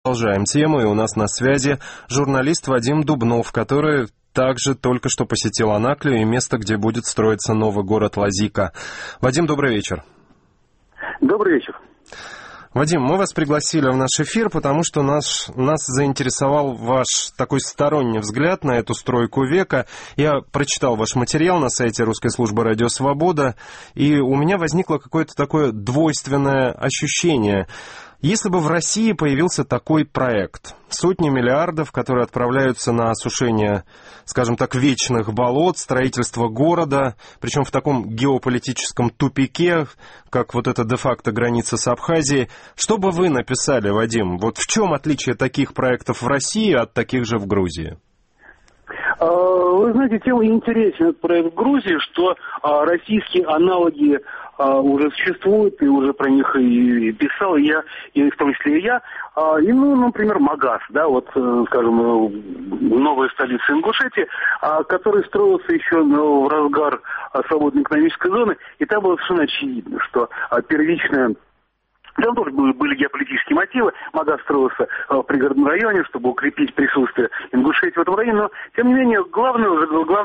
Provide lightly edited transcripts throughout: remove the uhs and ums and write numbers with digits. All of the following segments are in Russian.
Продолжаем тему, и у нас на связи журналист Вадим Дубнов, который также только что посетил Анаклию и место, где будет строиться новый город Лазика. Вадим, добрый вечер. Добрый вечер. Вадим, мы вас пригласили в наш эфир, потому что нас заинтересовал ваш такой сторонний взгляд на эту стройку века. Я прочитал ваш материал на сайте Русской службы «Радио Свобода», и у меня возникло какое-то такое двойственное ощущение. Если бы в России появился такой проект, сотни миллиардов, которые отправляются на осушение, скажем так, вечных болот, строительство города, причем в таком геополитическом тупике, как вот эта де-факто граница с Абхазией, что бы вы написали, Вадим? Вот в чем отличие таких проектов в России от таких же в Грузии? Вы знаете, тем интересен этот проект в Грузии, что российские аналоги уже существуют, и уже про них и писал я, и в том числе и я. Например, Магаз, да, вот, скажем, новая столица Ингушетии, который строился еще в разгар свободной экономической зоны, и там было совершенно очевидно, что первичная... Там тоже были геополитические мотивы. Магаз строился в пригородном районе, чтобы укрепить присутствие Ингушетии в этом районе. Но, тем не менее, главного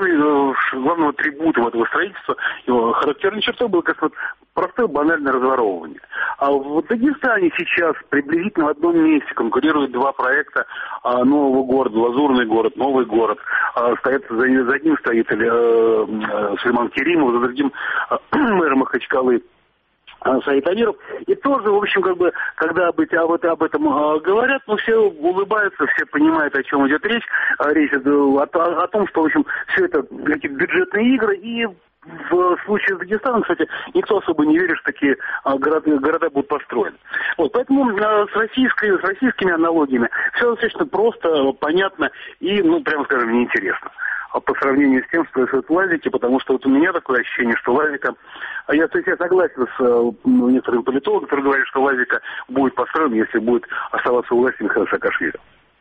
атрибута этого строительства, его характерной чертой было как простое банальное разворовывание. А в Дагестане сейчас приблизительно в одном месте конкурируют два проекта нового города, Лазурный город, новый город. За одним стоит Сулейман Керимов, за другим мэр Махачкалы Саид Амиров. И тоже, в общем, когда об этом говорят, все улыбаются, все понимают, о чем идет речь. Речь о том, что, в общем, все это какие-то бюджетные игры. И в случае с Дагестаном, кстати, никто особо не верит, что такие города будут построены. Вот, поэтому с российскими аналогиями все достаточно просто, понятно и, прямо скажем, неинтересно по сравнению с тем, что происходит в Лазике, потому что вот у меня такое ощущение, что Лазика... Я согласен с некоторыми политологами, которые говорят, что Лазика будет построен, если будет оставаться у власти Михаил Саакашвили.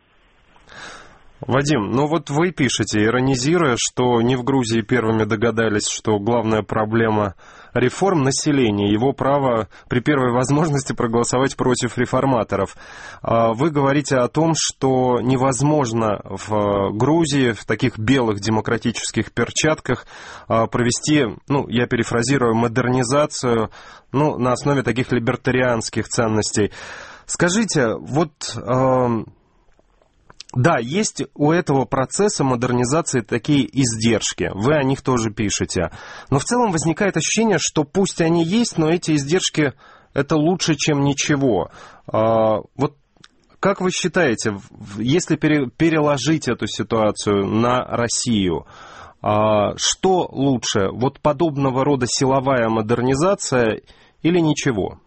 Вадим, вот вы пишете, иронизируя, что не в Грузии первыми догадались, что главная проблема реформ населения, его право при первой возможности проголосовать против реформаторов. Вы говорите о том, что невозможно в Грузии в таких белых демократических перчатках провести, я перефразирую, модернизацию, на основе таких либертарианских ценностей. Скажите, да, есть у этого процесса модернизации такие издержки, вы о них тоже пишете. Но в целом возникает ощущение, что пусть они есть, но эти издержки это лучше, чем ничего. Как вы считаете, если переложить эту ситуацию на Россию, что лучше, подобного рода силовая модернизация или ничего?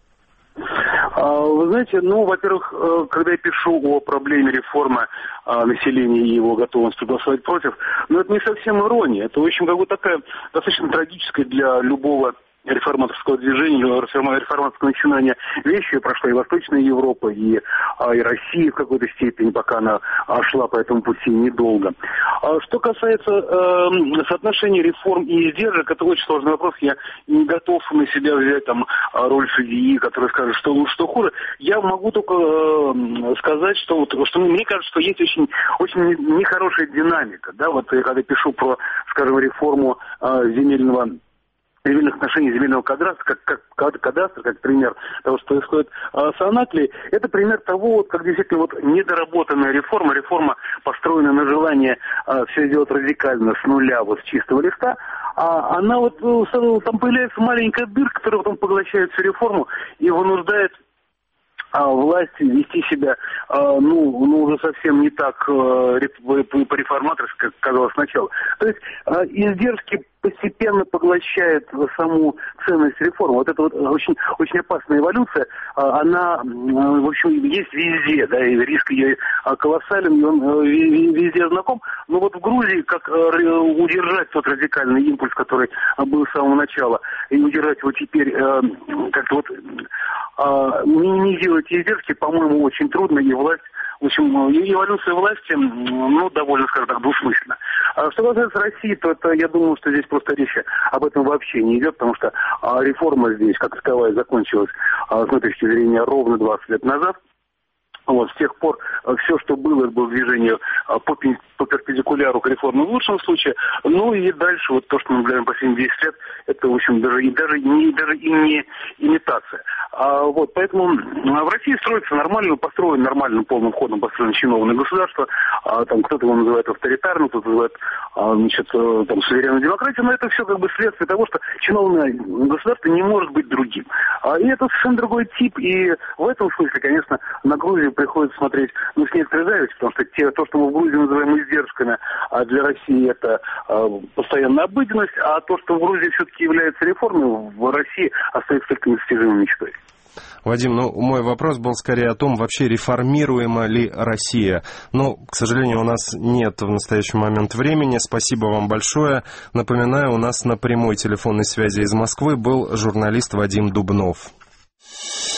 Вы знаете, во-первых, когда я пишу о проблеме реформы населения и его готовности голосовать против, это не совсем ирония. Это, в общем, такая достаточно трагическая для любого реформаторского движения, реформаторского начинания вещи. Прошла и Восточная Европа, и Россия в какой-то степени, пока она шла по этому пути недолго. Что касается соотношения реформ и издержек, это очень сложный вопрос. Я не готов на себя взять роль судьи, который скажет, что лучше, что хуже. Я могу только сказать, что мне кажется, что есть очень нехорошая динамика. Да, когда пишу про, скажем, реформу земельных отношений земельного кадастра, как пример того, что происходит с Анаклией, это пример того, как действительно недоработанная реформа, построенная на желание все сделать радикально с нуля, с чистого листа, она там появляется маленькая дырка, которая потом поглощает всю реформу и вынуждает власти вести себя, уже совсем не так по-реформаторски, как казалось сначала. То есть издержки постепенно поглощает саму ценность реформы. Это очень, очень опасная эволюция. Она, в общем, есть везде, да, и риск ее колоссален, и он везде знаком. Но в Грузии, как удержать тот радикальный импульс, который был с самого начала, и удержать его теперь, минимизировать издержки, по-моему, очень трудно, и власть, в общем, эволюция власти, довольно, скажем так, двусмысленна. А что касается России, то я думаю, что здесь просто речи об этом вообще не идет, потому что реформа здесь, как таковая, закончилась, с моей точки зрения, ровно 20 лет назад. Вот, с тех пор все, что было, это было движение по перпендикуляру к реформе в лучшем случае. Ну и дальше вот то, что мы наблюдаем последние 10 лет, это, в общем, даже не имитация. Вот, поэтому в России строится нормально, построено нормальным полным ходом, построено чиновное государство. Там кто-то его называет авторитарным, кто-то называет, там, суверенной демократией, но это все как бы следствие того, что чиновное государство не может быть другим. И это совершенно другой тип, и в этом смысле, конечно, на Грузию приходится смотреть, с некоторой завистью, потому что то, что мы в Грузии называем издержками, для России это постоянная обыденность, а то, что в Грузии все-таки является реформой, в России остается только недостижимой мечтой. Вадим, мой вопрос был скорее о том, вообще реформируема ли Россия. Но, к сожалению, у нас нет в настоящий момент времени. Спасибо вам большое. Напоминаю, у нас на прямой телефонной связи из Москвы был журналист Вадим Дубнов.